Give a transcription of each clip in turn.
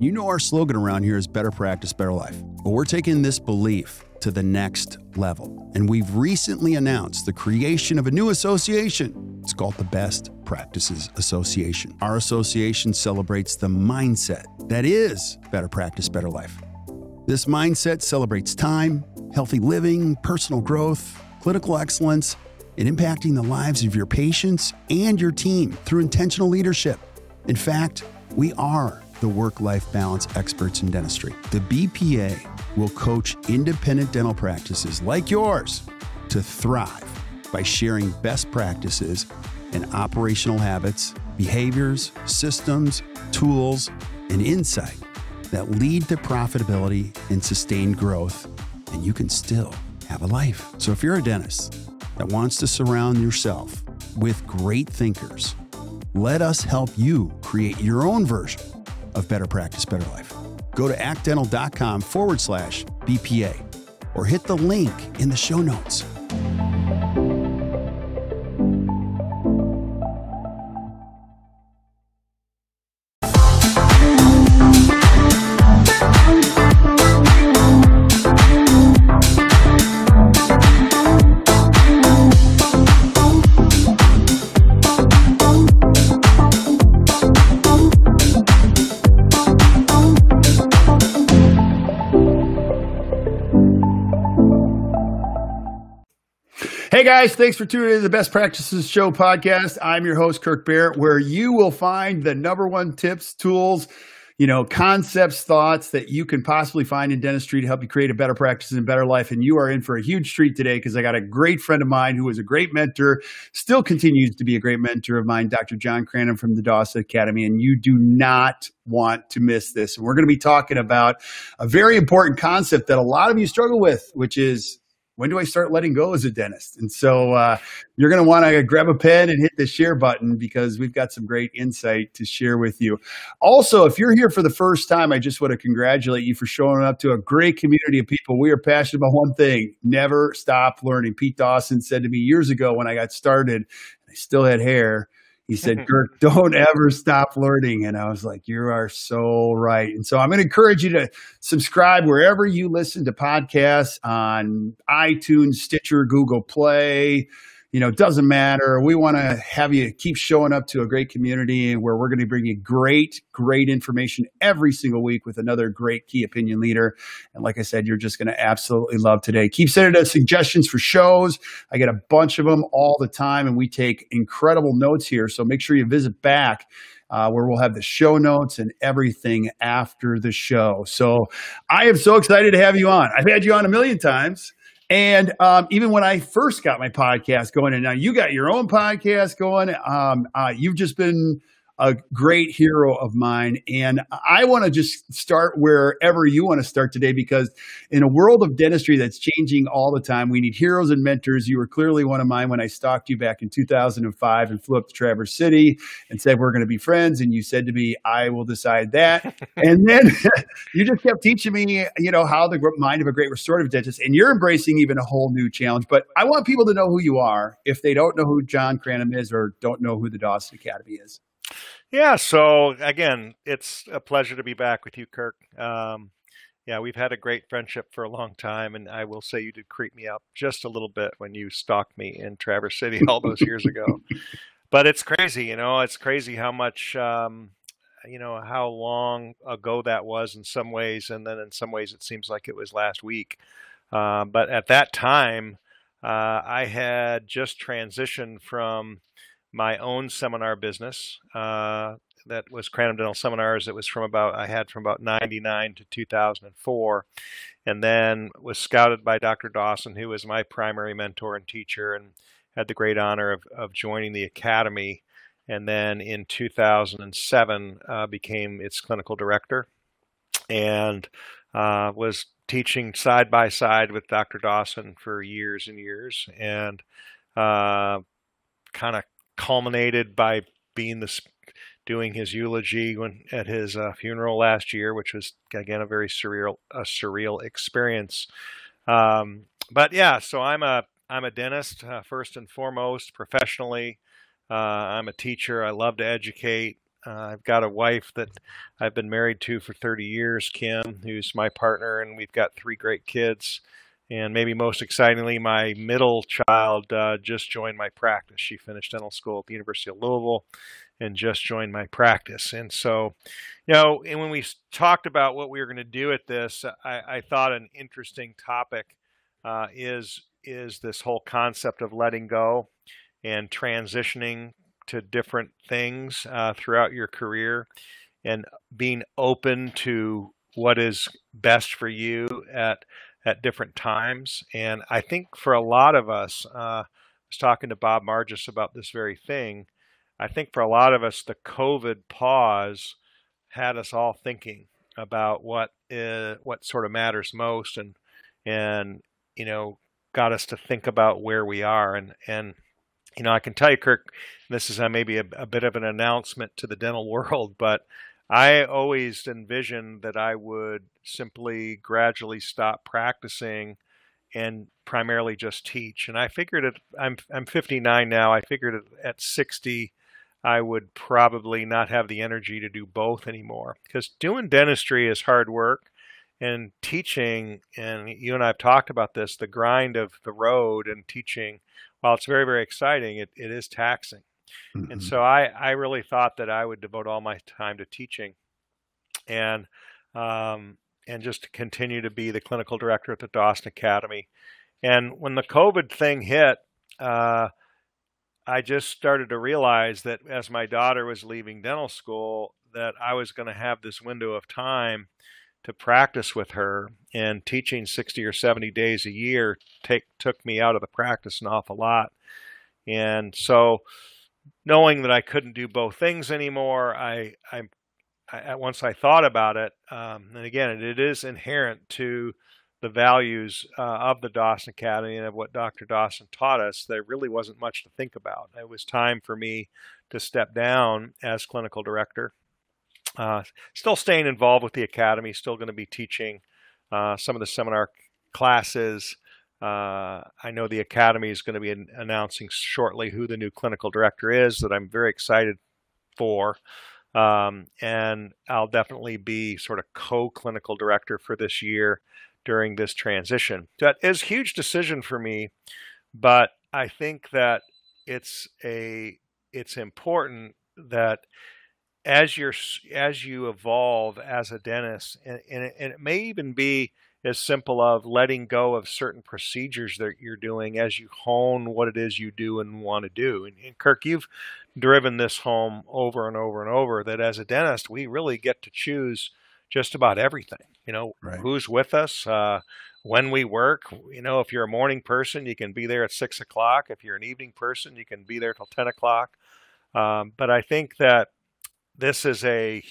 You know our slogan around here is better practice, better life. But we're taking this belief to the next level. And we've recently announced the creation of a new association. It's called the Best Practices Association. Our association celebrates the mindset that is better practice, better life. This mindset celebrates time, healthy living, personal growth, clinical excellence, and impacting the lives of your patients and your team through intentional leadership. In fact, we are the work-life balance experts in dentistry. The BPA will coach independent dental practices like yours to thrive by sharing best practices and operational habits, behaviors, systems, tools, and insight that lead to profitability and sustained growth, and you can still have a life. So if you're a dentist that wants to surround yourself with great thinkers, let us help you create your own version of better practice, better life. Go to actdental.com/BPA or hit the link in the show notes. Hey guys, thanks for tuning in to the Best Practices Show podcast. I'm your host, Kirk Barrett, where you will find the number one tips, tools, concepts, thoughts that you can possibly find in dentistry to help you create a better practice and better life. And you are in for a huge treat today because I got a great friend of mine who is a great mentor, still continues to be a great mentor of mine, Dr. John Cranem from the Dawson Academy. And you do not want to miss this. And we're going to be talking about a very important concept that a lot of you struggle with, which is, when do I start letting go as a dentist? And so you're going to want to grab a pen and hit the share button because we've got some great insight to share with you. Also, if you're here for the first time, I just want to congratulate you for showing up to a great community of people. We are passionate about one thing: never stop learning. Pete Dawson said to me years ago when I got started, I still had hair. He said, Kirk, don't ever stop learning. And I was like, you are so right. And so I'm going to encourage you to subscribe wherever you listen to podcasts, on iTunes, Stitcher, Google Play. It doesn't matter. We want to have you keep showing up to a great community where we're going to bring you great information every single week with another great key opinion leader. And like I said, you're just going to absolutely love today. Keep sending us suggestions for shows. I get a bunch of them all the time, and we take incredible notes here. So make sure you visit back where we'll have the show notes and everything after the show. So I am so excited to have you on. I've had you on a million times. And even when I first got my podcast going, and now you got your own podcast going, you've just been a great hero of mine. And I want to just start wherever you want to start today, because in a world of dentistry that's changing all the time, we need heroes and mentors. You were clearly one of mine when I stalked you back in 2005 and flew up to Traverse City and said, we're going to be friends. And you said to me, I will decide that. And then you just kept teaching me, how the mind of a great restorative dentist, and you're embracing even a whole new challenge. But I want people to know who you are if they don't know who John Cranem is or don't know who the Dawson Academy is. Yeah. So again, it's a pleasure to be back with you, Kirk. We've had a great friendship for a long time, and I will say you did creep me up just a little bit when you stalked me in Traverse City all those years ago. But it's crazy, it's crazy how much, how long ago that was in some ways, and then in some ways it seems like it was last week. But at that time, I had just transitioned from my own seminar business that was Cranem Dental Seminars. It was from about 99 to 2004, and then was scouted by Dr. Dawson, who was my primary mentor and teacher, and had the great honor of joining the Academy. And then in 2007 became its clinical director, and was teaching side by side with Dr. Dawson for years and years, and kind of culminated by doing his eulogy at his funeral last year, which was again a very surreal experience. But yeah, so I'm a dentist first and foremost professionally. I'm a teacher. I love to educate. I've got a wife that I've been married to for 30 years, Kim, who's my partner, and we've got 3 great kids. And maybe most excitingly, my middle child just joined my practice. She finished dental school at the University of Louisville and just joined my practice. And so, and when we talked about what we were going to do at this, I thought an interesting topic is this whole concept of letting go and transitioning to different things throughout your career and being open to what is best for you at different times. And I think for a lot of us, I was talking to Bob Margis about this very thing. I think for a lot of us, the COVID pause had us all thinking about what sort of matters most, and got us to think about where we are. And I can tell you, Kirk, this is maybe a bit of an announcement to the dental world, but I always envisioned that I would simply gradually stop practicing and primarily just teach. And I figured I'm 59 now. I figured at 60, I would probably not have the energy to do both anymore, because doing dentistry is hard work, and teaching, and you and I have talked about this, the grind of the road and teaching, while it's very, very exciting, it is taxing. Mm-hmm. And so I really thought that I would devote all my time to teaching and just to continue to be the clinical director at the Dawson Academy. And when the COVID thing hit, I just started to realize that as my daughter was leaving dental school, that I was going to have this window of time to practice with her, and teaching 60 or 70 days a year took me out of the practice an awful lot. And so knowing that I couldn't do both things anymore, I once I thought about it, and again, it is inherent to the values of the Dawson Academy and of what Dr. Dawson taught us, there really wasn't much to think about. It was time for me to step down as clinical director. Still staying involved with the Academy, still going to be teaching some of the seminar classes. I know the Academy is going to be announcing shortly who the new clinical director is, that I'm very excited for. And I'll definitely be sort of co-clinical director for this year during this transition. That is a huge decision for me, but I think that it's important that as you evolve as a dentist, and it may even be as simple of letting go of certain procedures that you're doing as you hone what it is you do and want to do. And Kirk, you've driven this home over and over and over, that as a dentist, we really get to choose just about everything. Right. Who's with us, when we work. If you're a morning person, you can be there at 6 o'clock. If you're an evening person, you can be there till 10 o'clock. But I think that this is was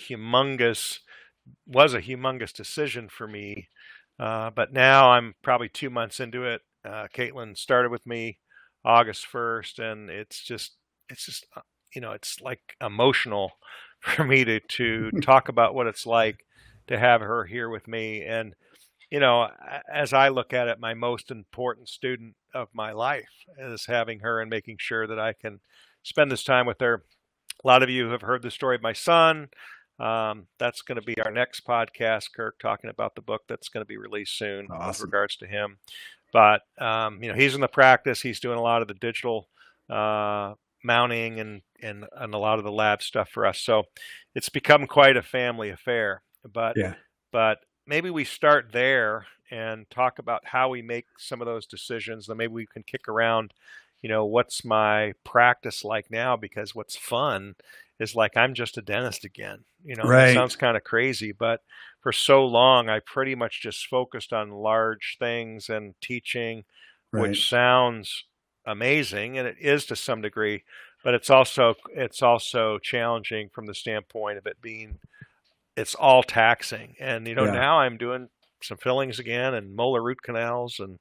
a humongous decision for me. But now I'm probably 2 months into it. Caitlin started with me August 1st, and it's just it's like emotional for me to talk about what it's like to have her here with me. And, as I look at it, my most important student of my life is having her and making sure that I can spend this time with her. A lot of you have heard the story of my son. That's going to be our next podcast, Kirk, talking about the book that's going to be released soon. Awesome. With regards to him. But, he's in the practice. He's doing a lot of the digital mounting and a lot of the lab stuff for us. So it's become quite a family affair. But maybe we start there and talk about how we make some of those decisions. Then maybe we can kick around, what's my practice like now? Because what's fun is like I'm just a dentist again. Right. It sounds kind of crazy, but for so long I pretty much just focused on large things and teaching, right, which sounds amazing, and it is to some degree, but it's also challenging from the standpoint of it being, it's all taxing. And now I'm doing some fillings again and molar root canals and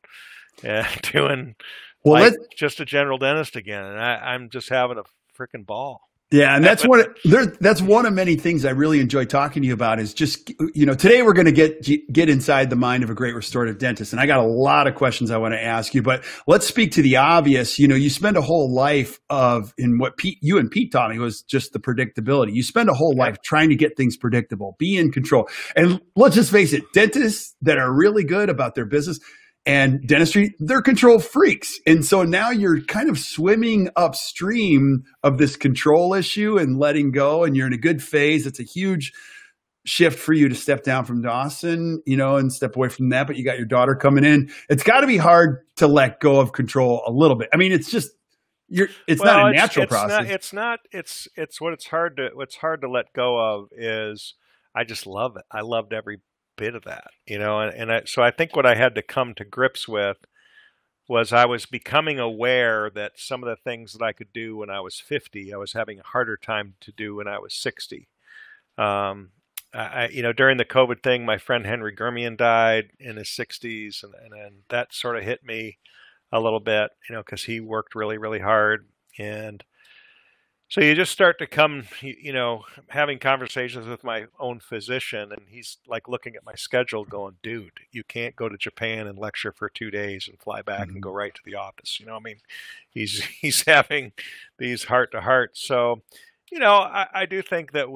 doing just a general dentist again, and I'm just having a freaking ball. Yeah, and that's one of many things I really enjoy talking to you about is just, today we're going to get inside the mind of a great restorative dentist. And I got a lot of questions I want to ask you, but let's speak to the obvious. You spend a whole life in what you and Pete taught me was just the predictability. You spend a whole life trying to get things predictable, be in control. And let's just face it, dentists that are really good about their business and dentistry, they're control freaks. And so now you're kind of swimming upstream of this control issue and letting go, and you're in a good phase. It's a huge shift for you to step down from Dawson, and step away from that. But you got your daughter coming in. It's got to be hard to let go of control a little bit. I mean, it's just, it's not a natural process. What's hard to let go of is I just love it. I loved every bit of that, so I think what I had to come to grips with was I was becoming aware that some of the things that I could do when I was 50, I was having a harder time to do when I was 60. During the COVID thing, my friend Henry Germian died in his 60s, and that sort of hit me a little bit, because he worked really, really hard. And so you just start to come, having conversations with my own physician, and he's like looking at my schedule going, dude, you can't go to Japan and lecture for 2 days and fly back and go right to the office. He's having these heart to heart. So, I do think that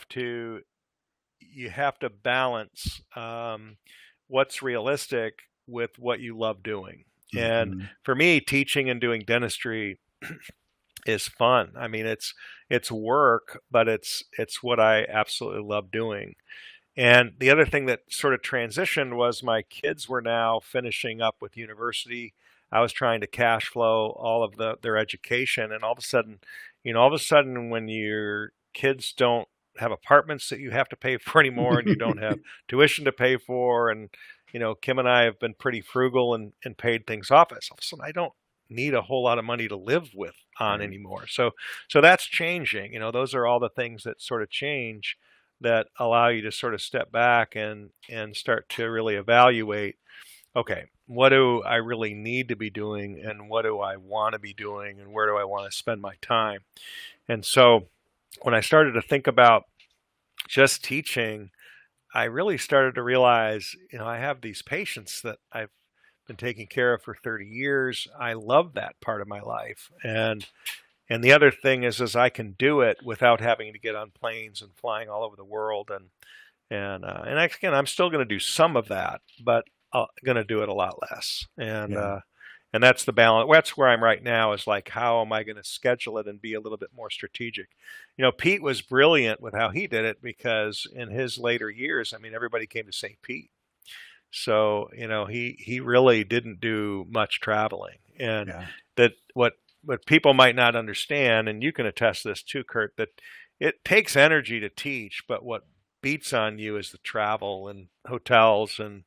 you have to balance what's realistic with what you love doing. And for me, teaching and doing dentistry is fun. I mean, it's work, but it's what I absolutely love doing. And the other thing that sort of transitioned was my kids were now finishing up with university. I was trying to cash flow all of their education, and all of a sudden when your kids don't have apartments that you have to pay for anymore, and you don't have tuition to pay for, and Kim and I have been pretty frugal and paid things off. All of a sudden, I don't need a whole lot of money to live with on anymore. So that's changing. Those are all the things that sort of change that allow you to sort of step back and start to really evaluate, okay, what do I really need to be doing, and what do I want to be doing, and where do I want to spend my time? And so when I started to think about just teaching, I really started to realize, I have these patients that I've been taking care of for 30 years. I love that part of my life. And the other thing is I can do it without having to get on planes and flying all over the world. And again, I'm still going to do some of that, but I'm going to do it a lot less. And that's the balance. That's where I'm right now, is like, how am I going to schedule it and be a little bit more strategic? Pete was brilliant with how he did it, because in his later years, everybody came to St. Pete. So, he really didn't do much traveling. And that what people might not understand, and you can attest to this too, Kurt, that it takes energy to teach, but what beats on you is the travel and hotels and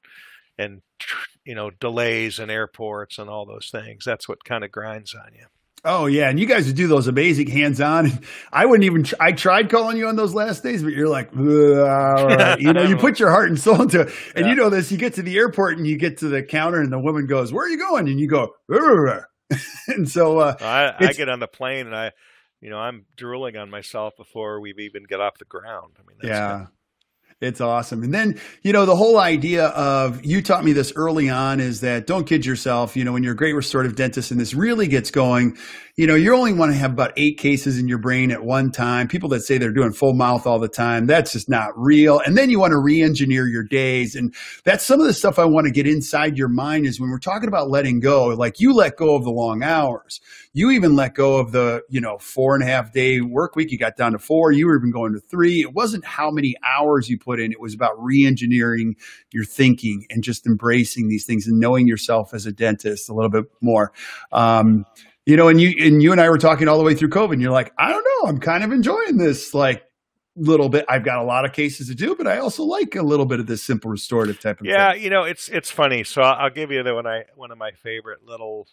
delays in airports and all those things. That's what kind of grinds on you. Oh yeah. And you guys would do those amazing hands-on. I tried calling you on those last days, but you're like, all right. You put your heart and soul into it. And this, you get to the airport and you get to the counter and the woman goes, where are you going? And you go, and so, I get on the plane and I'm drooling on myself before we've even get off the ground. That's good. It's awesome. And then, the whole idea of, you taught me this early on, is that don't kid yourself. When you're a great restorative dentist and this really gets going, you only want to have about 8 cases in your brain at one time. People that say they're doing full mouth all the time, that's just not real. And then you want to re-engineer your days. And that's some of the stuff I want to get inside your mind, is when we're talking about letting go, like you let go of the long hours. You even let go of the, 4.5 day work week. You got down to 4. You were even going to 3. It wasn't how many hours you put in. It was about re-engineering your thinking and just embracing these things and knowing yourself as a dentist a little bit more. And you and I were talking all the way through COVID, and you're like, I don't know, I'm kind of enjoying this, like, little bit. I've got a lot of cases to do, but I also like a little bit of this simple restorative type of thing. Yeah, it's funny. So I'll give you one of my favorite little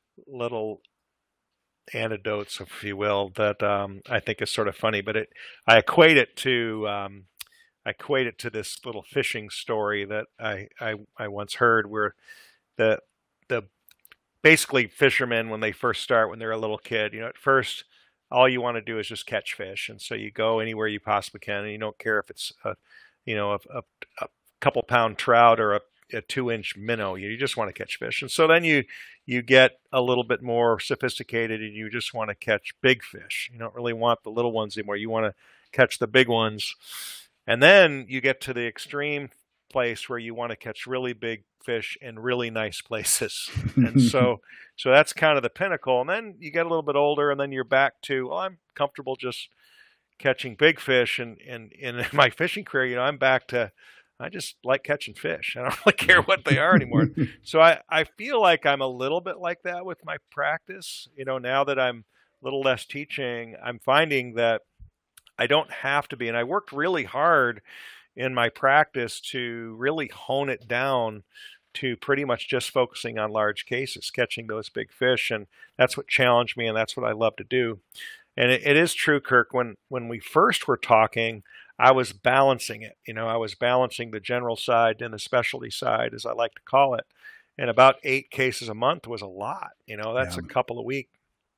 anecdotes, if you will, that I think is sort of funny. But I equate it to this little fishing story that I once heard, where the basically fishermen, when they first start, when they're a little kid, at first all you want to do is just catch fish. And so you go anywhere you possibly can, and you don't care if it's a couple pound trout or a 2-inch minnow. You just want to catch fish. And so then you get a little bit more sophisticated, and you just want to catch big fish. You don't really want the little ones anymore. You want to catch the big ones. And then you get to the extreme place where you want to catch really big fish in really nice places. And so that's kind of the pinnacle. And then you get a little bit older, and then you're back to, well, I'm comfortable just catching big fish. And in my fishing career, I'm back to, I just like catching fish. I don't really care what they are anymore. So I feel like I'm a little bit like that with my practice. Now that I'm a little less teaching, I'm finding that I don't have to be. And I worked really hard in my practice to really hone it down to pretty much just focusing on large cases, catching those big fish. And that's what challenged me, and that's what I love to do. And it is true, Kirk, when we first were talking, I was balancing it. I was balancing the general side and the specialty side, as I like to call it. And about 8 cases a month was a lot. That's a couple a week.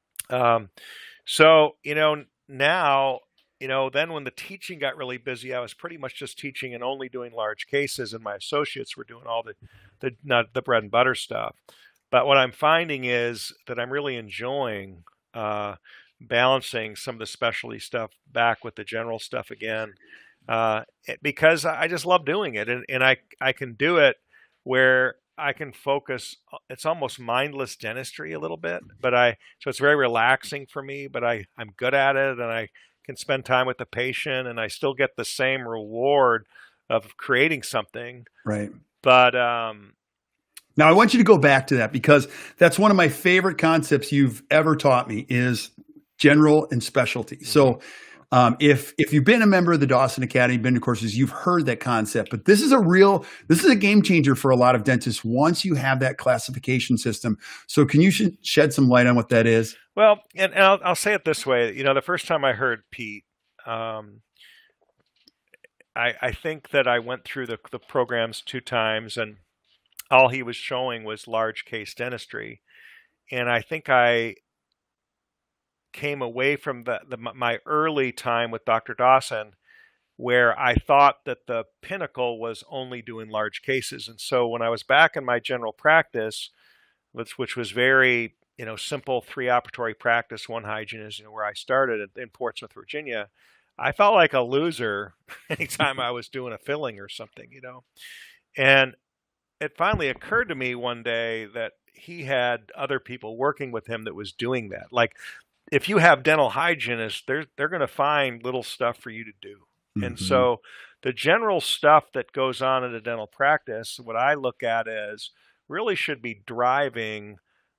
Now, then when the teaching got really busy, I was pretty much just teaching and only doing large cases, and my associates were doing all the bread and butter stuff. But what I'm finding is that I'm really enjoying balancing some of the specialty stuff back with the general stuff again, because I just love doing it, and I can do it where I can focus. It's almost mindless dentistry a little bit, so it's very relaxing for me. But I'm good at it, and I can spend time with the patient, and I still get the same reward of creating something. Right. But now I want you to go back to that, because that's one of my favorite concepts you've ever taught me is general and specialty. Mm-hmm. So if you've been a member of the Dawson Academy, been to courses, you've heard that concept, but this is a game changer for a lot of dentists once you have that classification system. So can you shed some light on what that is? Well, and I'll say it this way. The first time I heard Pete, I think that I went through the programs 2 times, and all he was showing was large case dentistry. And I think I came away from my early time with Dr. Dawson, where I thought that the pinnacle was only doing large cases. And so when I was back in my general practice, which was very simple 3 operatory practice, 1 hygienist, where I started in Portsmouth, Virginia, I felt like a loser anytime I was doing a filling or something, And it finally occurred to me one day that he had other people working with him that was doing that. Like, if you have dental hygienists, they're going to find little stuff for you to do. Mm-hmm. And so the general stuff that goes on in a dental practice, what I look at as really should be driving,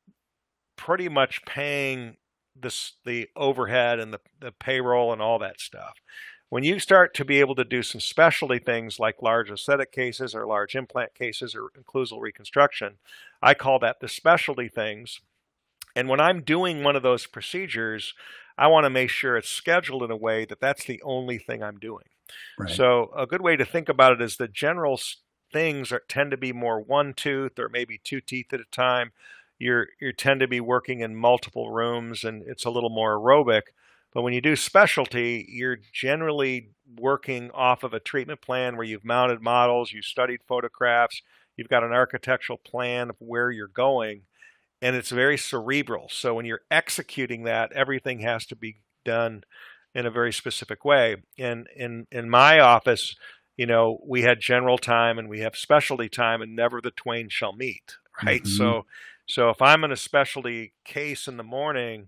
pretty much paying the overhead and the payroll and all that stuff. When you start to be able to do some specialty things like large aesthetic cases or large implant cases or occlusal reconstruction, I call that the specialty things. And when I'm doing one of those procedures, I want to make sure it's scheduled in a way that that's the only thing I'm doing. Right. So a good way to think about it is the general things tend to be more 1 tooth or maybe 2 teeth at a time. You tend to be working in multiple rooms, and it's a little more aerobic. But when you do specialty, you're generally working off of a treatment plan where you've mounted models, you've studied photographs, you've got an architectural plan of where you're going. And it's very cerebral. So when you're executing that, everything has to be done in a very specific way. And in my office, we had general time and we have specialty time, and never the twain shall meet, right? Mm-hmm. So if I'm in a specialty case in the morning,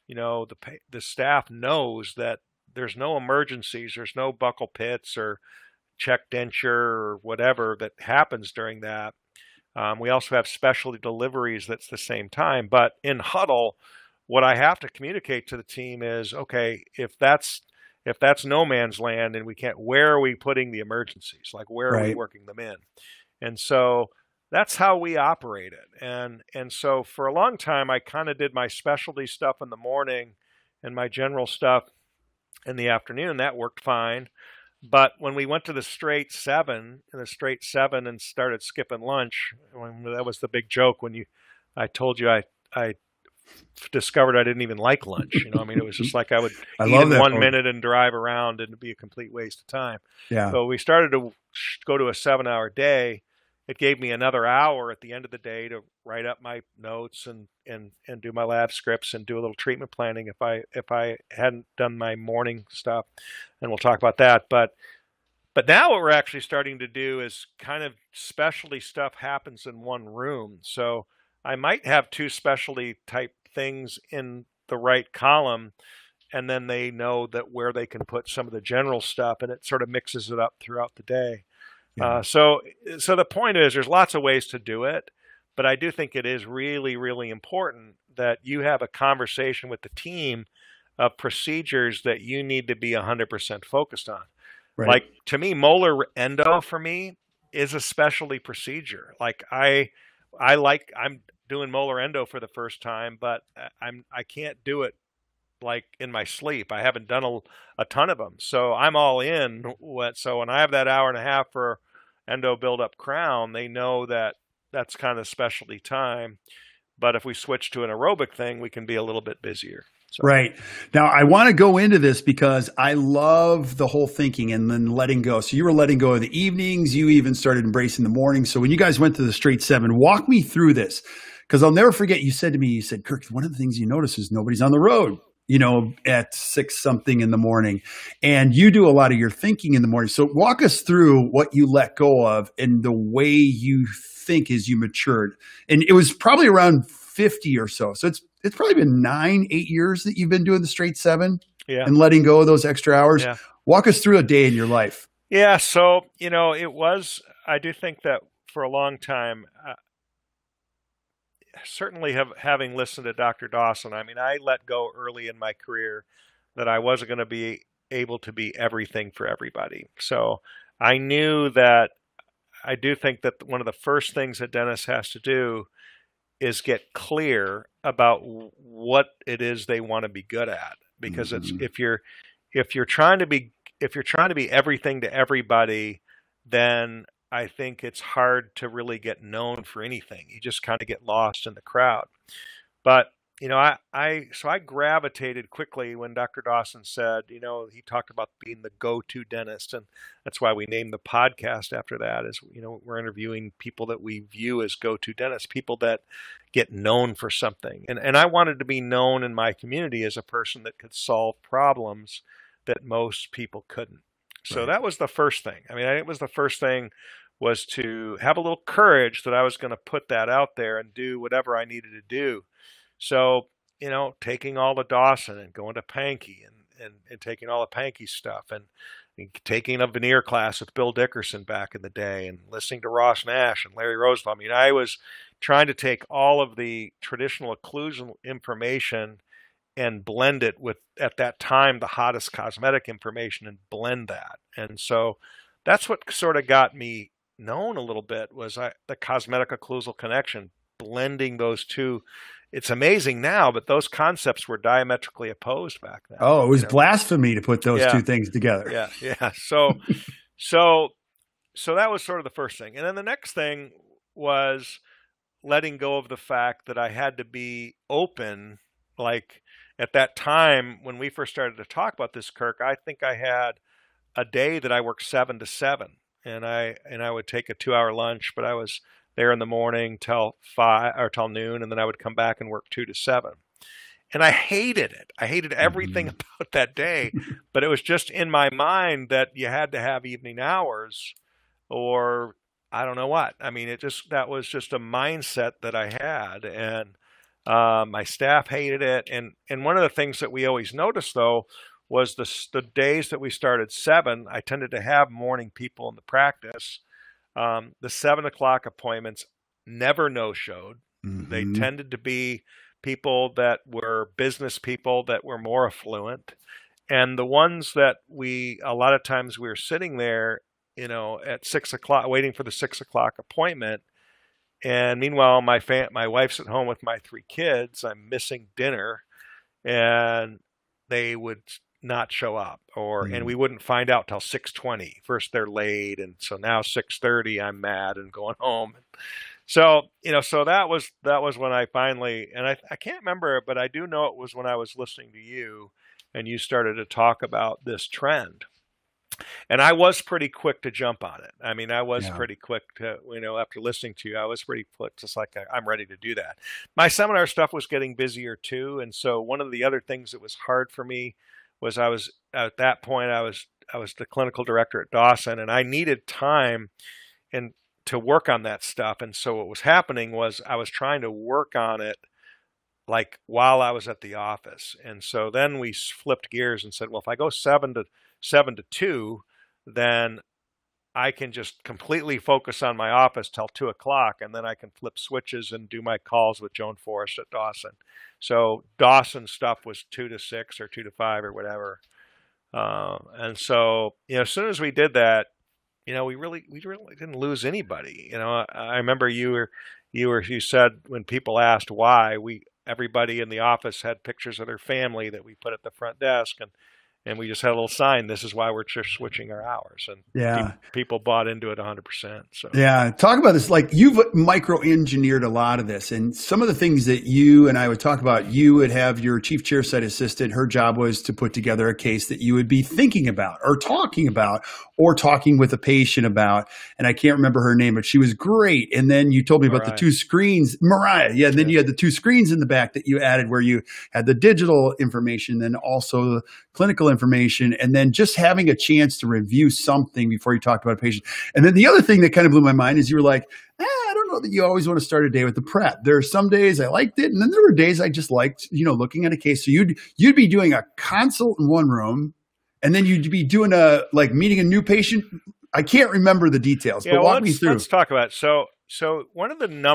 the staff knows that there's no emergencies, there's no buccal pits or check denture or whatever that happens during that. We also have specialty deliveries that's the same time. But in huddle, what I have to communicate to the team is, okay, if that's no man's land and we can't, where are we putting the emergencies? Like, where are we working them in? And so that's how we operate it. And so for a long time, I kind of did my specialty stuff in the morning and my general stuff in the afternoon. That worked fine. But when we went to the straight 7 and started skipping lunch, that was the big joke when I told you I discovered I didn't even like lunch. I mean, it was just like I would I eat love in that 1 part. minute and drive around, and it'd be a complete waste of time. Yeah. So we started to go to a 7-hour day. It gave me another hour at the end of the day to write up my notes and do my lab scripts and do a little treatment planning if I hadn't done my morning stuff. And we'll talk about that. But now what we're actually starting to do is kind of specialty stuff happens in one room. So I might have 2 specialty type things in the right column, and then they know that where they can put some of the general stuff, and it sort of mixes it up throughout the day. Yeah. So the point is, there's lots of ways to do it, but I do think it is really, really important that you have a conversation with the team of procedures that you need to be 100% focused on. Right. Like, to me, molar endo for me is a specialty procedure. Like I'm doing molar endo for the first time, but I can't do it like in my sleep. I haven't done a ton of them, so I'm all in. So when I have that hour and a half for endo build up crown, they know that that's kind of specialty time. But if we switch to an aerobic thing, we can be a little bit busier. So. Right. Now, I want to go into this because I love the whole thinking and then letting go. So you were letting go of the evenings. You even started embracing the mornings. So when you guys went to the straight 7, walk me through this, because I'll never forget. You said to me, you said, Kirk, one of the things you notice is nobody's on the road, at 6 something in the morning, and you do a lot of your thinking in the morning. So walk us through what you let go of and the way you think as you matured. And it was probably around 50 or so. So it's probably been 9-8 years that you've been doing the straight 7 and letting go of those extra hours. Yeah. Walk us through a day in your life. Yeah. So, I do think that for a long time, certainly having listened to Dr. Dawson, I mean, I let go early in my career that I wasn't going to be able to be everything for everybody. So I knew that I do think that one of the first things a dentist has to do is get clear about what it is they want to be good at. Because it's if you're trying to be everything to everybody, then I think it's hard to really get known for anything. You just kind of get lost in the crowd. But I gravitated quickly when Dr. Dawson said, he talked about being the go-to dentist, and that's why we named the podcast after that. Is we're interviewing people that we view as go-to dentists, people that get known for something, and I wanted to be known in my community as a person that could solve problems that most people couldn't. So that was the first thing. I mean, it was the first thing was to have a little courage that I was going to put that out there and do whatever I needed to do. So, taking all the Dawson and going to Pankey and taking all the Pankey stuff and taking a veneer class with Bill Dickerson back in the day and listening to Ross Nash and Larry Roosevelt. I mean, I was trying to take all of the traditional occlusion information and blend it with, at that time, the hottest cosmetic information and blend that. And so that's what sort of got me known a little bit was the cosmetic occlusal connection, blending those two. It's amazing now, but those concepts were diametrically opposed back then. Oh, it was blasphemy to put those two things together. Yeah. So that was sort of the first thing. And then the next thing was letting go of the fact that I had to be open. Like at that time, when we first started to talk about this, Kirk, I think I had a day that I worked 7 to 7, and I would take a 2-hour lunch, but I was there in the morning till 5 or till noon, and then I would come back and work 2 to 7. And I hated it. I hated everything about that day, but it was just in my mind that you had to have evening hours, or I don't know what. I mean, that was just a mindset that I had, and my staff hated it. And one of the things that we always noticed, though, was the days that we started 7, I tended to have morning people in the practice. The 7 o'clock appointments never no-showed. They tended to be people that were business people that were more affluent. And the ones that a lot of times we were sitting there, at 6 o'clock, waiting for the 6 o'clock appointment. And meanwhile, my wife's at home with my 3 kids. I'm missing dinner, and they would not show up, and we wouldn't find out till 6:20. First they're late, and so now 6:30 I'm mad and going home. So, so that was when I finally, and I can't remember, but I do know it was when I was listening to you and you started to talk about this trend. And I was pretty quick to jump on it. I mean, I was Yeah. pretty quick to, after listening to you, I was pretty quick, just like I'm ready to do that. My seminar stuff was getting busier too. And so one of the other things that was hard for me was I was at that point, I was the clinical director at Dawson, and I needed time and to work on that stuff. And so what was happening was I was trying to work on it like while I was at the office. And so then we flipped gears and said, well, if I go 7 to 2, then I can just completely focus on my office till 2 o'clock, and then I can flip switches and do my calls with Joan Forrest at Dawson. So Dawson stuff was 2 to 6 or 2 to 5 or whatever. And so, as soon as we did that, we really didn't lose anybody. I remember you said when people asked why, everybody in the office had pictures of their family that we put at the front desk, and we just had a little sign, this is why we're just switching our hours. And Yeah. people bought into it 100%. So Yeah. Talk about this. Like, you've micro-engineered a lot of this, and some of the things that you and I would talk about, you would have your chief chairside assistant. Her job was to put together a case that you would be thinking about or talking with a patient about. And I can't remember her name, but she was great. And then you told me about the 2 screens, Mariah. Yeah. And then you had the 2 screens in the back that you added where you had the digital information, then also the clinical information, and then just having a chance to review something before you talked about a patient. And then the other thing that kind of blew my mind is you were like, I don't know that you always want to start a day with the prep. There are some days I liked it, and then there were days I just liked, looking at a case. So you'd be doing a consult in one room, and then you'd be doing meeting a new patient. I can't remember the details, but walk me through. Let's talk about it. So one of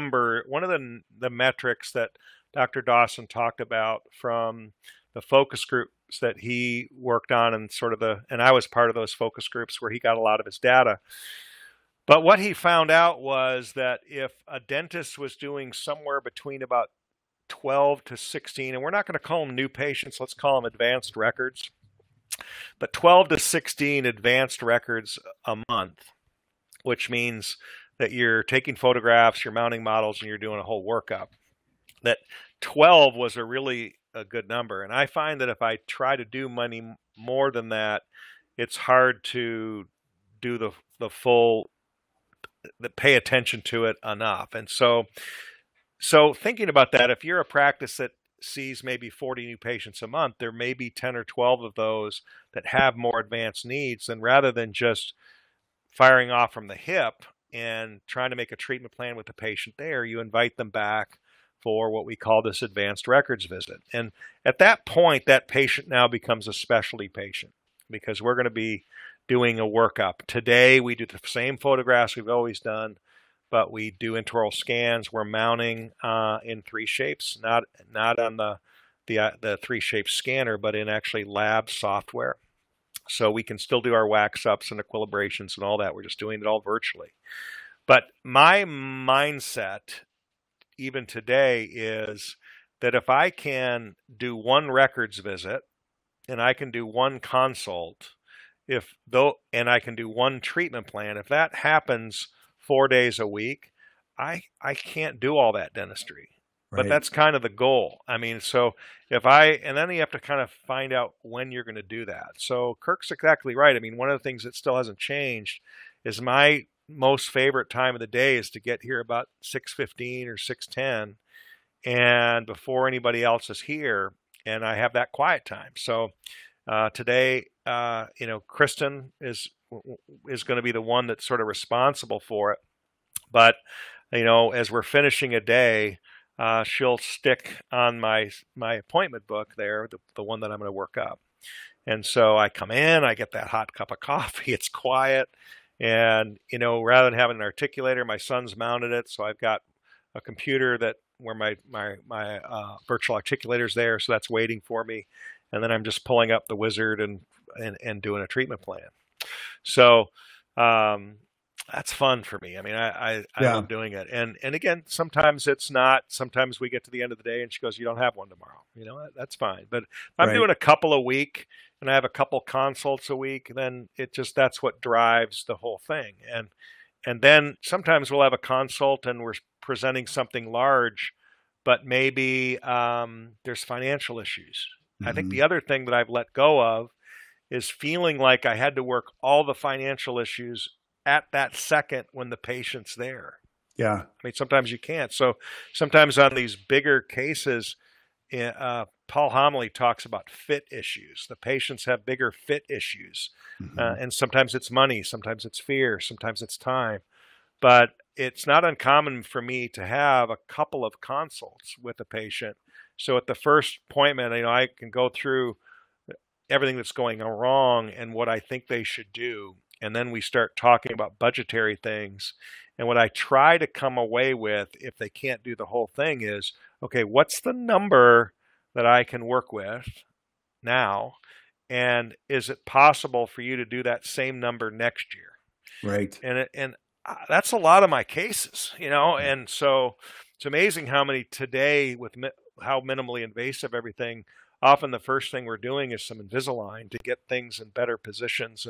the metrics that Dr. Dawson talked about from the focus groups that he worked on, and and I was part of those focus groups where he got a lot of his data. But what he found out was that if a dentist was doing somewhere between about 12 to 16, and we're not going to call them new patients, let's call them advanced records, but 12 to 16 advanced records a month, which means that you're taking photographs, you're mounting models, and you're doing a whole workup, that 12 was a good number. And I find that if I try to do money more than that, it's hard to do the full, pay attention to it enough. And so thinking about that, if you're a practice that sees maybe 40 new patients a month, there may be 10 or 12 of those that have more advanced needs. And rather than just firing off from the hip and trying to make a treatment plan with the patient there, you invite them back for what we call this advanced records visit. And at that point, that patient now becomes a specialty patient, because we're going to be doing a workup. Today, we do the same photographs we've always done, but we do intraoral scans. We're mounting in 3Shapes, not on the 3Shape scanner, but in actually lab software. So we can still do our wax ups and equilibrations and all that. We're just doing it all virtually. But my mindset, even today, is that if I can do one records visit and I can do one consult, and I can do one treatment plan, if that happens 4 days a week, I can't do all that dentistry. Right. But that's kind of the goal. I mean, so and then you have to kind of find out when you're going to do that. So Kirk's exactly right. I mean, one of the things that still hasn't changed is my most favorite time of the day is to get here about 6:15 or 6:10, and before anybody else is here, and I have that quiet time. So today, Kristen is going to be the one that's sort of responsible for it. But as we're finishing a day, she'll stick on my appointment book there, the one that I'm going to work up. And so I come in, I get that hot cup of coffee, it's quiet. And, rather than having an articulator, my son's mounted it. So I've got a computer where my virtual articulator's there. So that's waiting for me. And then I'm just pulling up the wizard and doing a treatment plan. So that's fun for me. I mean, I love doing it. And again, sometimes it's not. Sometimes we get to the end of the day and she goes, you don't have one tomorrow. That's fine. But if I'm doing a couple a week and I have a couple consults a week, then that's what drives the whole thing. And then sometimes we'll have a consult and we're presenting something large, but maybe there's financial issues. I think the other thing that I've let go of is feeling like I had to work all the financial issues at that second when the patient's there. Yeah. I mean, sometimes you can't. So sometimes on these bigger cases, Paul Homily talks about fit issues. The patients have bigger fit issues. And sometimes it's money, sometimes it's fear, sometimes it's time. But it's not uncommon for me to have a couple of consults with a patient. So at the first appointment, I can go through everything that's going wrong and what I think they should do. And then we start talking about budgetary things. And what I try to come away with, if they can't do the whole thing, is, okay, what's the number that I can work with now? And is it possible for you to do that same number next year? Right. And that's a lot of my cases, and so it's amazing how many today, with how minimally invasive everything, often the first thing we're doing is some Invisalign to get things in better positions,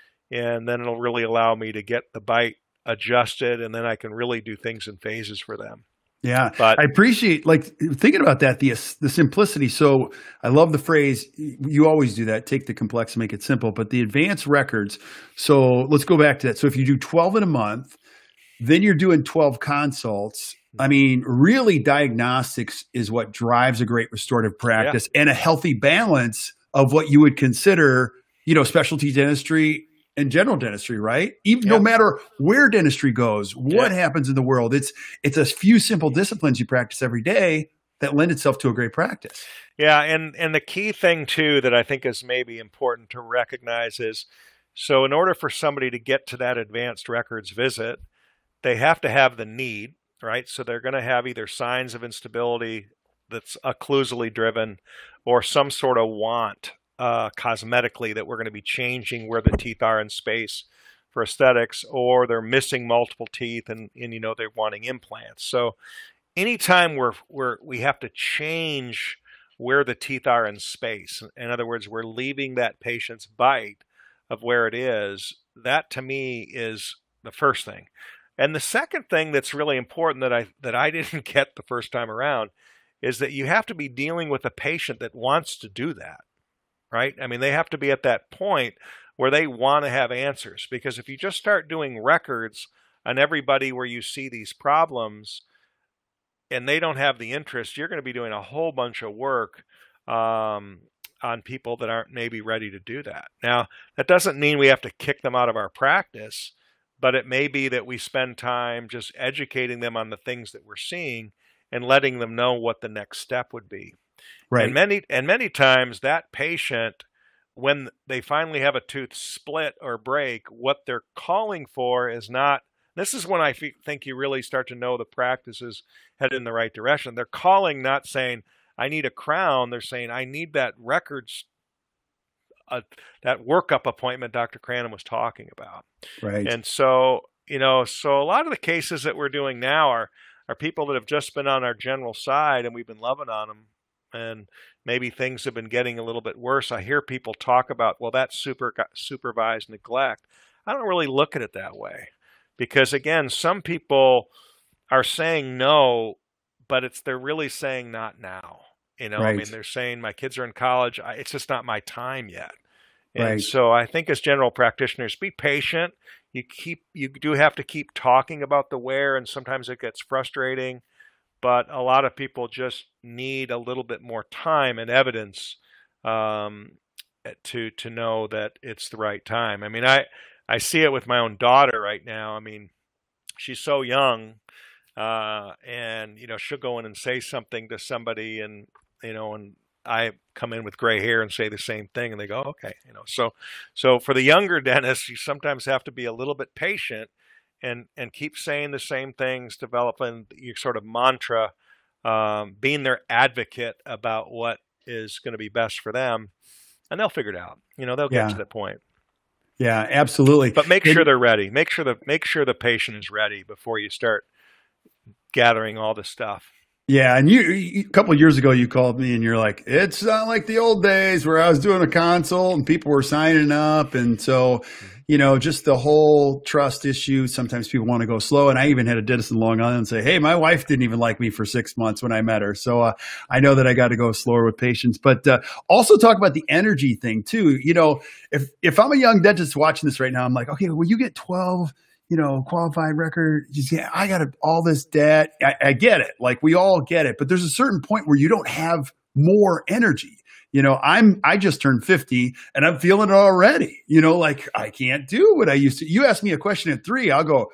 and then it'll really allow me to get the bite adjusted, and then I can really do things in phases for them. Yeah, but I appreciate thinking about that, the simplicity. So I love the phrase, you always do that, take the complex and make it simple, but the advanced records. So let's go back to that. So if you do 12 in a month, then you're doing 12 consults. I mean, really diagnostics is what drives a great restorative practice and a healthy balance of what you would consider, specialty dentistry and general dentistry, right? Even no matter where dentistry goes, what happens in the world, it's a few simple disciplines you practice every day that lend itself to a great practice. Yeah, and the key thing too that I think is maybe important to recognize is, so in order for somebody to get to that advanced records visit, they have to have the need, right? So they're going to have either signs of instability that's occlusally driven, or some sort of want cosmetically that we're going to be changing where the teeth are in space for aesthetics, or they're missing multiple teeth and they're wanting implants. So anytime we have to change where the teeth are in space, in other words, we're leaving that patient's bite of where it is, that to me is the first thing. And the second thing that's really important that I didn't get the first time around is that you have to be dealing with a patient that wants to do that. Right? I mean, they have to be at that point where they want to have answers, because if you just start doing records on everybody where you see these problems and they don't have the interest, you're going to be doing a whole bunch of work on people that aren't maybe ready to do that. Now, that doesn't mean we have to kick them out of our practice, but it may be that we spend time just educating them on the things that we're seeing and letting them know what the next step would be. Right. And many times that patient, when they finally have a tooth split or break, what they're calling for is not, this is when I think you really start to know the practice is headed in the right direction. They're calling, not saying, I need a crown. They're saying, I need that records, that workup appointment Dr. Cranham was talking about. Right. And so, so a lot of the cases that we're doing now are people that have just been on our general side and we've been loving on them. And maybe things have been getting a little bit worse. I hear people talk about, well, that's supervised neglect. I don't really look at it that way, because again, some people are saying no, but they're really saying not now. Right. I mean, they're saying my kids are in college. It's just not my time yet. And so I think as general practitioners, be patient. You do have to keep talking about the where, and sometimes it gets frustrating. But a lot of people just need a little bit more time and evidence to know that it's the right time. I mean, I see it with my own daughter right now. I mean, she's so young, and she'll go in and say something to somebody, and and I come in with gray hair and say the same thing, and they go, okay, So for the younger dentists, you sometimes have to be a little bit patient. And keep saying the same things, developing your sort of mantra, being their advocate about what is going to be best for them, and they'll figure it out. They'll get to that point. Yeah, absolutely. But make sure they're ready. Make sure the patient is ready before you start gathering all this stuff. Yeah, and you a couple of years ago, you called me and you're like, it's not like the old days where I was doing a consult and people were signing up, and so. just the whole trust issue. Sometimes people want to go slow. And I even had a dentist in Long Island say, hey, my wife didn't even like me for 6 months when I met her. So I know that I got to go slower with patients, but also talk about the energy thing too. If I'm a young dentist watching this right now, I'm like, okay, well, you get 12 qualified record. I got all this debt. I get it. Like we all get it, but there's a certain point where you don't have more energy. I just turned 50 and I'm feeling it already, like I can't do what I used to. You ask me a question at 3, I'll go,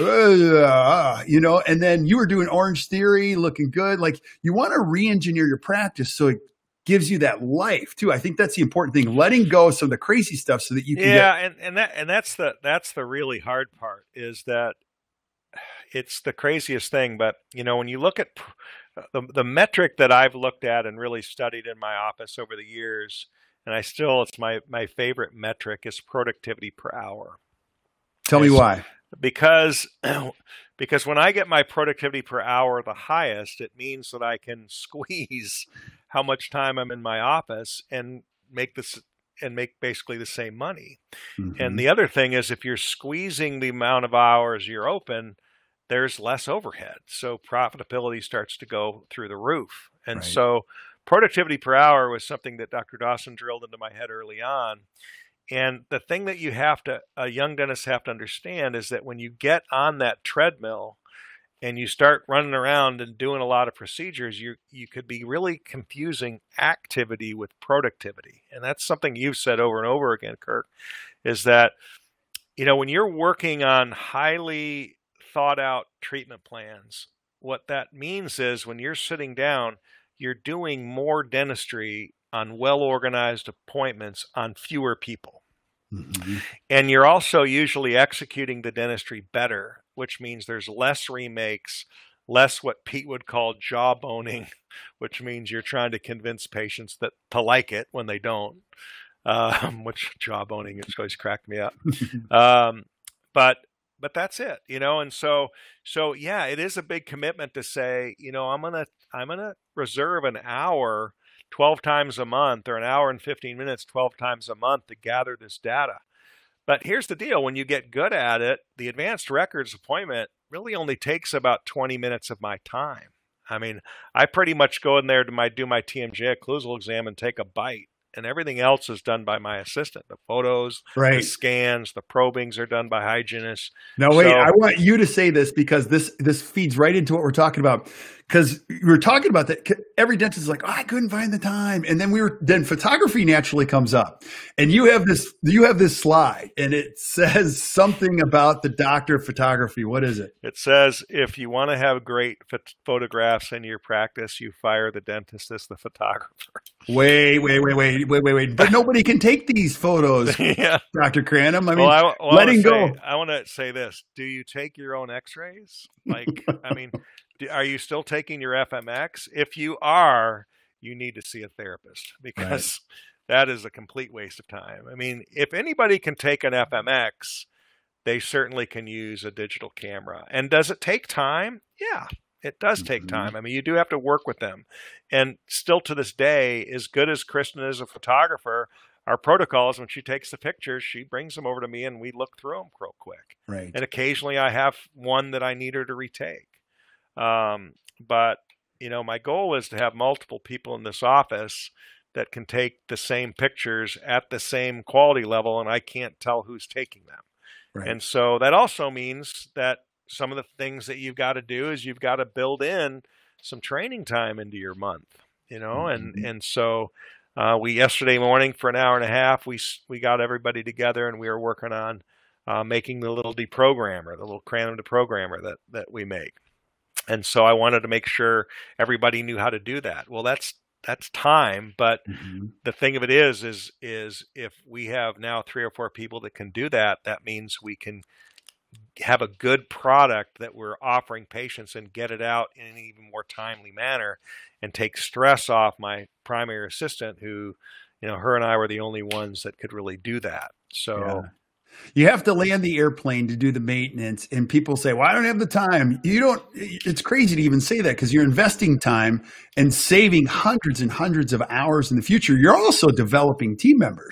and then you were doing Orange Theory, looking good. Like you want to re-engineer your practice so it gives you that life too. I think that's the important thing, letting go of some of the crazy stuff so that you can that's the really hard part, is that it's the craziest thing. But when you look at the metric that I've looked at and really studied in my office over the years, and it's my favorite metric, is productivity per hour. Tell me why. Because when I get my productivity per hour the highest, it means that I can squeeze how much time I'm in my office and make basically the same money. Mm-hmm. And the other thing is, if you're squeezing the amount of hours you're open, there's less overhead. So profitability starts to go through the roof. And so productivity per hour was something that Dr. Dawson drilled into my head early on. And the thing that a young dentist have to understand is that when you get on that treadmill and you start running around and doing a lot of procedures, you could be really confusing activity with productivity. And that's something you've said over and over again, Kirk, is that, when you're working on highly thought out treatment plans, what that means is when you're sitting down, you're doing more dentistry on well-organized appointments on fewer people. Mm-hmm. And you're also usually executing the dentistry better, which means there's less remakes, less what Pete would call jawboning, which means you're trying to convince patients to like it when they don't, which jawboning has always cracked me up. But that's it, and so yeah, it is a big commitment to say, I'm gonna reserve an hour 12 times a month, or an hour and 15 minutes 12 times a month to gather this data. But here's the deal: when you get good at it, the advanced records appointment really only takes about 20 minutes of my time. I mean, I pretty much go in there to do my TMJ occlusal exam and take a bite. And everything else is done by my assistant. The photos, the scans, the probings are done by hygienists. Now, wait, I want you to say this because this feeds right into what we're talking about. Because we were talking about that. Every dentist is like, I couldn't find the time. And then photography naturally comes up. And you have this slide and it says something about the doctor of photography. What is it? It says, if you want to have great photographs in your practice, you fire the dentist as the photographer. Wait. But nobody can take these photos, yeah. Dr. Cranham. I mean, letting go. I want to say this. Do you take your own x-rays? Are you still taking your FMX? If you are, you need to see a therapist, because that is a complete waste of time. I mean, if anybody can take an FMX, they certainly can use a digital camera. And does it take time? Yeah, it does take time. I mean, you do have to work with them. And still to this day, as good as Kristen is a photographer, our protocol is when she takes the pictures, she brings them over to me and we look through them real quick. Right. And occasionally I have one that I need her to retake. But my goal is to have multiple people in this office that can take the same pictures at the same quality level, and I can't tell who's taking them. Right. And so that also means that some of the things that you've got to do is you've got to build in some training time into your month, and so we yesterday morning for an hour and a half, we got everybody together and we were working on making the little deprogrammer, the little Cranham deprogrammer that we make. And so I wanted to make sure everybody knew how to do that. Well, that's time, but the thing of it is if we have now 3 or 4 people that can do that, that means we can have a good product that we're offering patients and get it out in an even more timely manner and take stress off my primary assistant who, her and I were the only ones that could really do that. So yeah. You have to land the airplane to do the maintenance, and people say, well, I don't have the time. It's crazy to even say that, because you're investing time and saving hundreds and hundreds of hours in the future. You're also developing team members.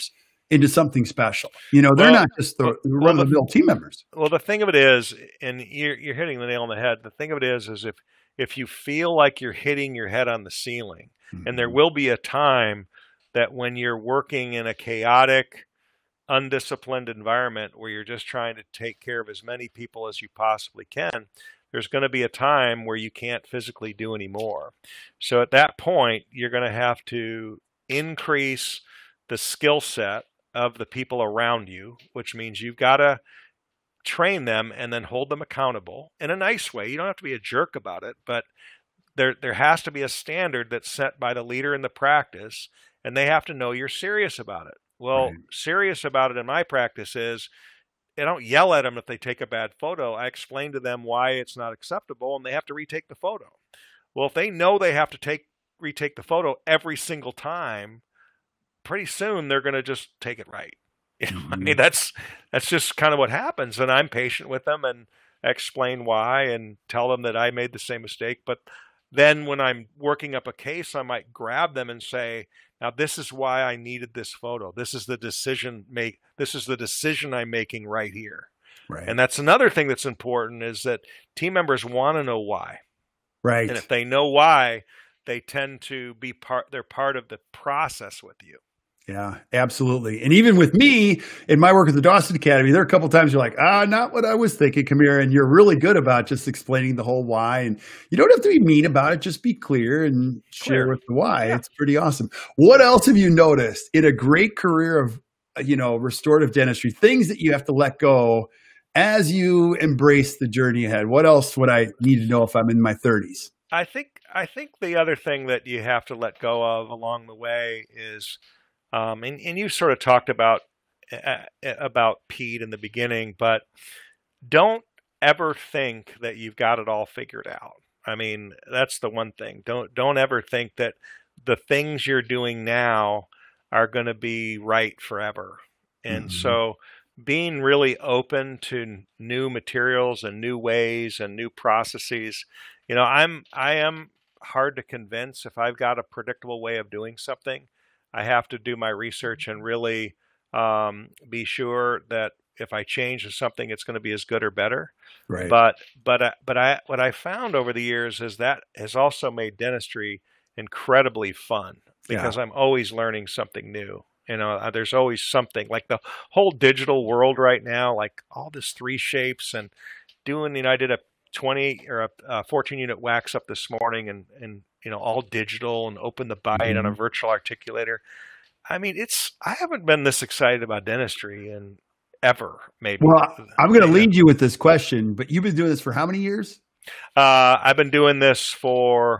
into something special. You know, they're not just the run-of-the-mill team members. Well, the thing of it is, and you're hitting the nail on the head. The thing of it is if you feel like you're hitting your head on the ceiling, and there will be a time that when you're working in a chaotic, undisciplined environment where you're just trying to take care of as many people as you possibly can, there's going to be a time where you can't physically do any more. So at that point, you're going to have to increase the skill set of the people around you, which means you've got to train them and then hold them accountable in a nice way. You don't have to be a jerk about it, but there has to be a standard that's set by the leader in the practice, and they have to know you're serious about it. Well, serious about it in my practice is I don't yell at them if they take a bad photo. I explain to them why it's not acceptable, and they have to retake the photo. Well, if they know they have to retake the photo every single time, pretty soon they're going to just take it right. You know, I mean, that's just kind of what happens. And I'm patient with them and explain why and tell them that I made the same mistake. But then when I'm working up a case, I might grab them and say, now this is why I needed this photo. This is the decision I'm making right here. Right. And that's another thing that's important, is that team members want to know why. Right. And if they know why, they tend to be they're part of the process with you. Yeah, absolutely. And even with me in my work at the Dawson Academy, there are a couple of times you're like, not what I was thinking. Come here. And you're really good about just explaining the whole why. And you don't have to be mean about it. Just be clear and share with the why. Yeah. It's pretty awesome. What else have you noticed in a great career of, restorative dentistry, things that you have to let go as you embrace the journey ahead? What else would I need to know if I'm in my 30s? I think the other thing that you have to let go of along the way is, and you sort of talked about Pete in the beginning, but don't ever think that you've got it all figured out. I mean, that's the one thing. Don't ever think that the things you're doing now are going to be right forever. And so being really open to new materials and new ways and new processes, I am hard to convince. If I've got a predictable way of doing something, I have to do my research and really be sure that if I change something, it's going to be as good or better. Right. But what I found over the years is that has also made dentistry incredibly fun, because I'm always learning something new. There's always something, like the whole digital world right now, like all this 3 shapes and doing. I did a 20 or a 14 unit wax up this morning, and all digital, and open the bite on a virtual articulator. I mean, I haven't been this excited about dentistry in ever, maybe. Well, I'm going to lead you with this question, but you've been doing this for how many years? I've been doing this for,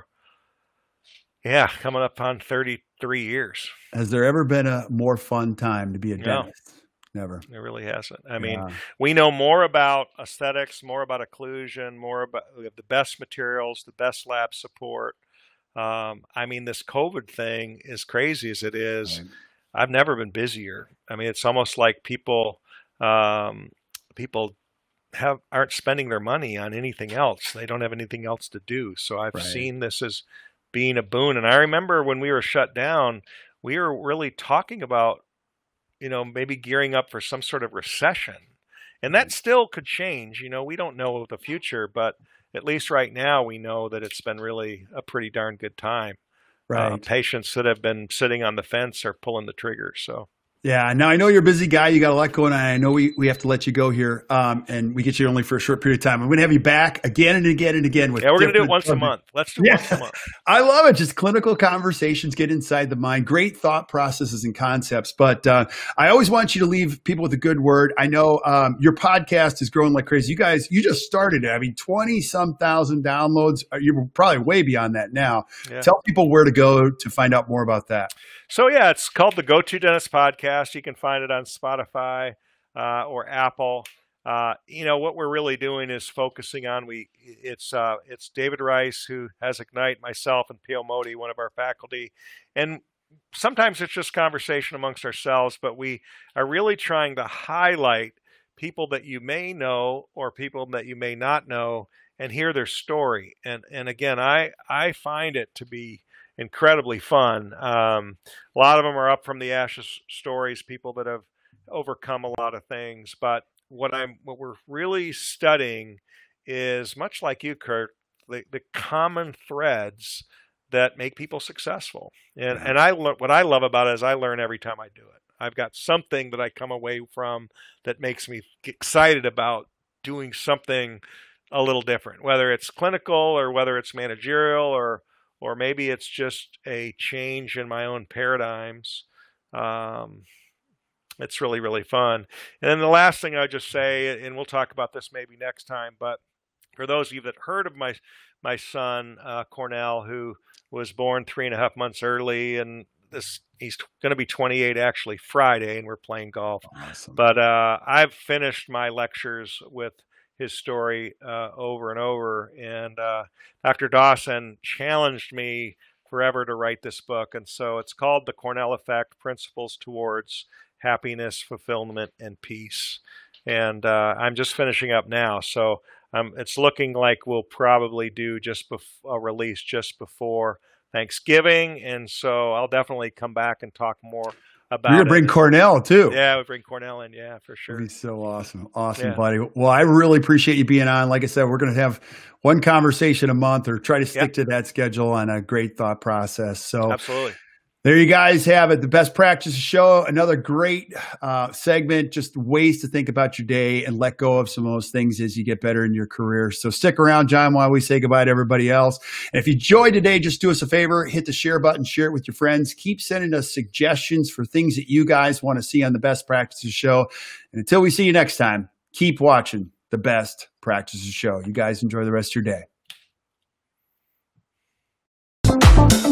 coming up on 33 years. Has there ever been a more fun time to be a dentist? Never. It really hasn't. I mean, we know more about aesthetics, more about occlusion, we have the best materials, the best lab support. I mean, this COVID thing, as crazy as it is, right, I've never been busier. I mean, it's almost like people aren't spending their money on anything else. They don't have anything else to do. So I've seen this as being a boon. And I remember when we were shut down, we were really talking about, maybe gearing up for some sort of recession. And that still could change. We don't know the future, but at least right now we know that it's been really a pretty darn good time. Right. Patients that have been sitting on the fence are pulling the trigger. So. Yeah. Now, I know you're a busy guy. You got a lot going on. I know we have to let you go here, and we get you only for a short period of time. I'm going to have you back again and again and again. We're going to do it once a month. Let's do it once a month. I love it. Just clinical conversations, get inside the mind, great thought processes and concepts. But I always want you to leave people with a good word. I know your podcast is growing like crazy. You guys, you just started it. I mean, 20-some thousand downloads. You're probably way beyond that now. Yeah. Tell people where to go to find out more about that. So, it's called the Go-To Dentist Podcast. You can find it on Spotify or Apple. What we're really doing is focusing on, it's David Rice, who has Ignite, myself, and Pio Modi, one of our faculty. And sometimes it's just conversation amongst ourselves, but we are really trying to highlight people that you may know or people that you may not know and hear their story. And again, I find it to be incredibly fun. A lot of them are up from the ashes stories, people that have overcome a lot of things. But what we're really studying is, much like you, Kurt, the common threads that make people successful. And what I love about it is I learn every time I do it. I've got something that I come away from that makes me excited about doing something a little different, whether it's clinical or whether it's managerial, or maybe it's just a change in my own paradigms. It's really, really fun. And then the last thing I would just say, and we'll talk about this maybe next time, but for those of you that heard of my son, Cornell, who was born 3.5 months early, and he's going to be 28 actually Friday, and we're playing golf. Awesome. But I've finished my lectures with his story over and over, and Dr. Dawson challenged me forever to write this book, and so it's called The Cornell Effect: Principles Towards Happiness, Fulfillment, and Peace. And I'm just finishing up now, so it's looking like we'll probably do a release just before Thanksgiving, and so I'll definitely come back and talk more about it. You're gonna bring Cornell too. Yeah, we'll bring Cornell in. Yeah, for sure. That'd be so awesome. Awesome, buddy. Well, I really appreciate you being on. Like I said, we're going to have one conversation a month, or try to stick to that schedule, on a great thought process. So absolutely. There you guys have it. The Best Practices Show. Another great segment, just ways to think about your day and let go of some of those things as you get better in your career. So stick around, John, while we say goodbye to everybody else. And if you enjoyed today, just do us a favor, hit the share button, share it with your friends. Keep sending us suggestions for things that you guys want to see on the Best Practices Show. And until we see you next time, keep watching the Best Practices Show. You guys enjoy the rest of your day.